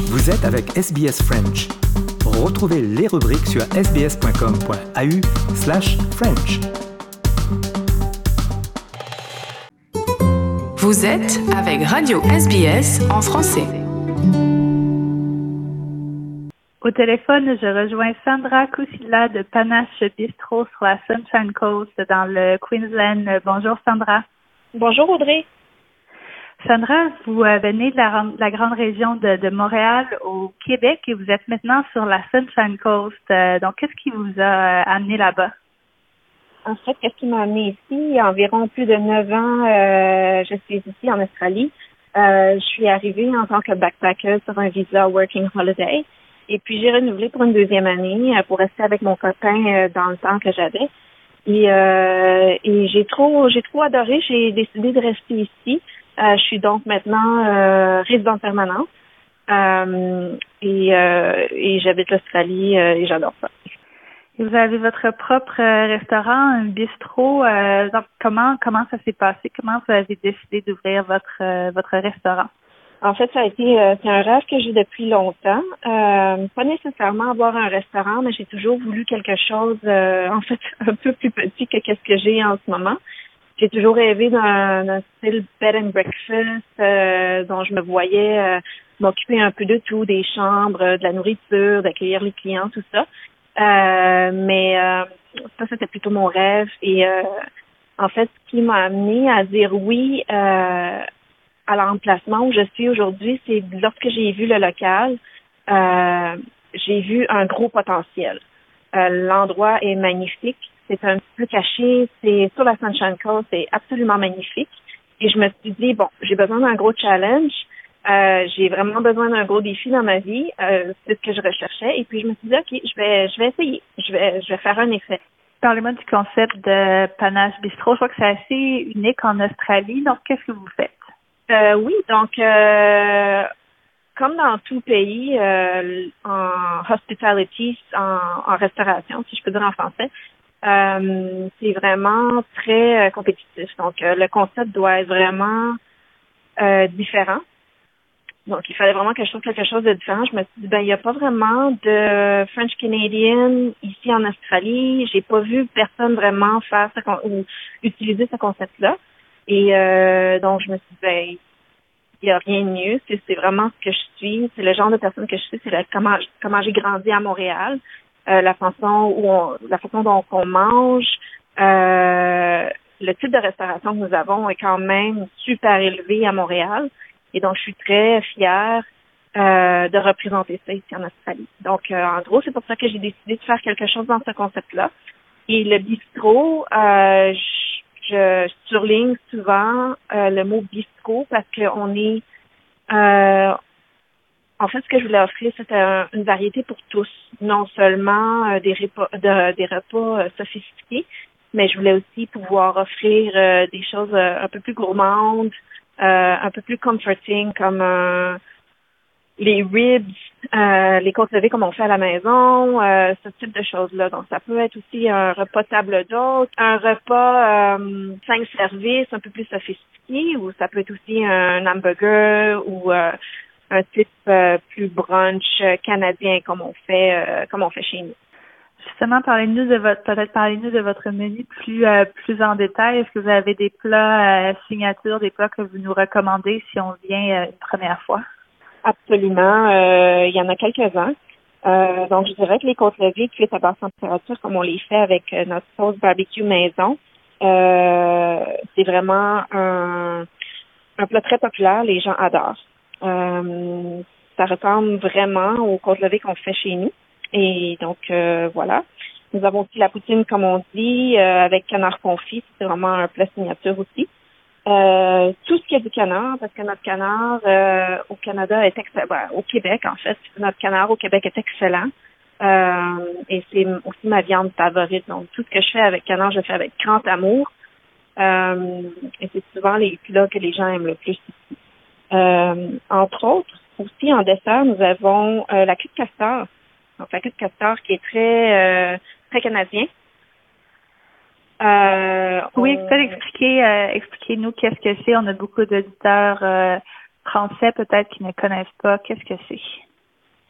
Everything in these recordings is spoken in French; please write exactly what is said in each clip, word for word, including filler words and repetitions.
Vous êtes avec S B S French. Retrouvez les rubriques sur sbs.com.au slash French. Vous êtes avec Radio S B S en français. Au téléphone, je rejoins Sandra Kusila de Panache Bistro sur la Sunshine Coast dans le Queensland. Bonjour Sandra. Bonjour Audrey. Sandra, vous venez de la, de la grande région de, de Montréal au Québec et vous êtes maintenant sur la Sunshine Coast. Euh, donc, qu'est-ce qui vous a amené là-bas? En fait, qu'est-ce qui m'a amené ici? Il y a environ plus de neuf ans, euh, je suis ici en Australie. Euh, je suis arrivée en tant que backpacker sur un visa Working Holiday. Et puis, j'ai renouvelé pour une deuxième année euh, pour rester avec mon copain euh, dans le temps que j'avais. Et, euh, et j'ai trop, j'ai trop adoré. J'ai décidé de rester ici. Euh, je suis donc maintenant euh, résidente permanente. Euh, et, euh, et j'habite l'Australie euh, et j'adore ça. Et vous avez votre propre restaurant, un bistrot. Euh, donc, comment comment ça s'est passé? Comment vous avez décidé d'ouvrir votre euh, votre restaurant? En fait, ça a été euh, c'est un rêve que j'ai depuis longtemps. Euh, pas nécessairement avoir un restaurant, mais j'ai toujours voulu quelque chose, euh, en fait, un peu plus petit que qu'est-ce que j'ai en ce moment. J'ai toujours rêvé d'un, d'un style bed and breakfast, euh, dont je me voyais euh, m'occuper un peu de tout, des chambres, de la nourriture, d'accueillir les clients, tout ça. Euh, mais euh, ça, c'était plutôt mon rêve. Et euh, en fait, ce qui m'a amené à dire oui euh, à l'emplacement où je suis aujourd'hui, c'est lorsque j'ai vu le local, euh, j'ai vu un gros potentiel. Euh, l'endroit est magnifique. C'est un petit peu caché. C'est sur la Sunshine Coast. C'est absolument magnifique. Et je me suis dit, bon, j'ai besoin d'un gros challenge. Euh, j'ai vraiment besoin d'un gros défi dans ma vie. Euh, c'est ce que je recherchais. Et puis, je me suis dit, OK, je vais, je vais essayer. Je vais, je vais faire un essai. Parlez-moi du concept de Panache Bistro. Je crois que c'est assez unique en Australie. Donc, qu'est-ce que vous faites? Euh, oui, donc, euh, comme dans tout pays, euh, en hospitality, en, en restauration, si je peux dire en français, euh, c'est vraiment très euh, compétitif. Donc, euh, le concept doit être vraiment euh, différent. Donc, il fallait vraiment que je trouve quelque chose de différent. Je me suis dit, ben, il n'y a pas vraiment de French Canadian ici en Australie. J'ai pas vu personne vraiment faire ce con- ou utiliser ce concept-là. Et euh, donc, je me suis dit, ben, il n'y a rien de mieux. C'est, c'est vraiment ce que je suis. C'est le genre de personne que je suis. C'est la, comment, comment j'ai grandi à Montréal. Euh, la façon où on, la façon dont on mange. Euh, le type de restauration que nous avons est quand même super élevé à Montréal. Et donc, je suis très fière euh, de représenter ça ici en Australie. Donc, euh, en gros, c'est pour ça que j'ai décidé de faire quelque chose dans ce concept-là. Et le bistrot, euh, je, je surligne souvent euh, le mot bistrot parce qu'on est... Euh, en fait, ce que je voulais offrir, c'était un, une variété pour tous. Non seulement euh, des repas, de, des repas euh, sophistiqués, mais je voulais aussi pouvoir offrir euh, des choses euh, un peu plus gourmandes, euh, un peu plus comforting, comme euh, les ribs, euh, les côtes levées comme on fait à la maison, euh, ce type de choses-là. Donc, ça peut être aussi un repas table d'hôte, un repas euh, cinq services un peu plus sophistiqué, ou ça peut être aussi un hamburger ou euh, un type euh, plus brunch canadien comme on fait euh, comme on fait chez nous. Justement, parlez-nous de votre peut-être parlez-nous de votre menu plus euh, plus en détail. Est-ce que vous avez des plats euh, signatures, des plats que vous nous recommandez si on vient euh, une première fois? Absolument. Euh, il y en a quelques-uns. Euh, donc, je dirais que les côtes levées cuites à basse température, comme on les fait avec euh, notre sauce barbecue maison, euh, c'est vraiment un, un plat très populaire. Les gens adorent. Euh, ça ressemble vraiment aux côtes levées qu'on fait chez nous. Et donc, euh, voilà. Nous avons aussi la poutine, comme on dit, euh, avec canard confit. C'est vraiment un plat signature aussi. Euh, tout ce qui est du canard, parce que notre canard euh, au Canada est excellent. Ben, au Québec, en fait, notre canard au Québec est excellent. Euh, et c'est aussi ma viande favorite. Donc, tout ce que je fais avec canard, je fais avec grand amour. Euh, et c'est souvent les plats que les gens aiment le plus ici. Euh, entre autres, aussi en dessert, nous avons euh, la queue de castor. Donc, la queue de castor qui est très, euh, très canadien. Euh, Oui, on... peut-être expliquer, euh, expliquez-nous qu'est-ce que c'est. On a beaucoup d'auditeurs euh, français peut-être qui ne connaissent pas. Qu'est-ce que c'est?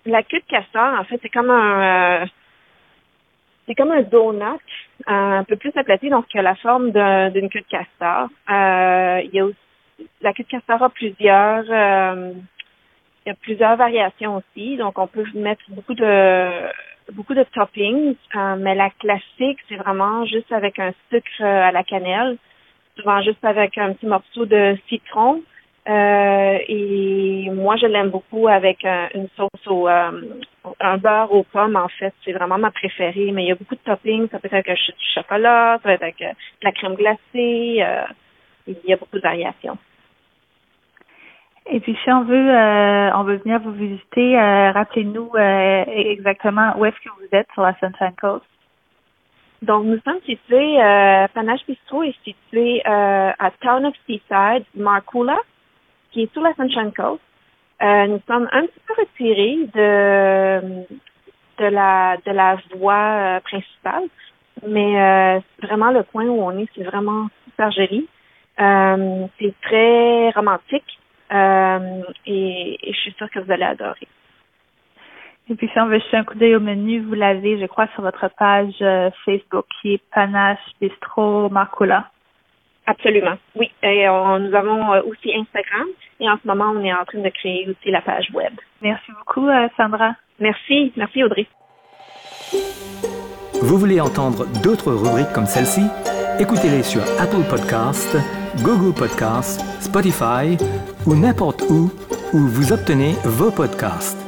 la queue de castor, en fait, c'est comme un euh, c'est comme un donut, euh, un peu plus aplati, donc qui a la forme d'un, d'une queue de castor. Euh, il y a aussi, la queue de castor a plusieurs euh, il y a plusieurs variations aussi, donc on peut mettre beaucoup de beaucoup de toppings, euh, mais la classique, c'est vraiment juste avec un sucre à la cannelle, souvent juste avec un petit morceau de citron. Euh, et moi, je l'aime beaucoup avec un, une sauce au euh, un beurre aux pommes, en fait. C'est vraiment ma préférée, mais il y a beaucoup de toppings. Ça peut être avec du chocolat, ça peut être avec de la crème glacée. Euh, il y a beaucoup de variations. Et puis, si on veut, euh, on veut venir vous visiter, euh, rappelez-nous euh, exactement où est-ce que vous êtes sur la Sunshine Coast. Donc, nous sommes situés, euh, Panache Bistro est situé euh, à Town of Seaside, Markula, qui est sur la Sunshine Coast. Euh, nous sommes un petit peu retirés de de la de la voie euh, principale, mais euh, vraiment le coin où on est, c'est vraiment super joli. Euh, c'est très romantique. Euh, et, et je suis sûre que vous allez adorer. Et puis, si on veut jeter un coup d'œil au menu, vous l'avez, je crois, sur votre page euh, Facebook qui est Panache Bistro Markula. Absolument, oui. Et on, nous avons aussi Instagram et en ce moment, on est en train de créer aussi la page web. Merci beaucoup, euh, Sandra. Merci, merci Audrey. Vous voulez entendre d'autres rubriques comme celle-ci? Écoutez-les sur Apple Podcasts, Google Podcasts, Spotify ou n'importe où où vous obtenez vos podcasts.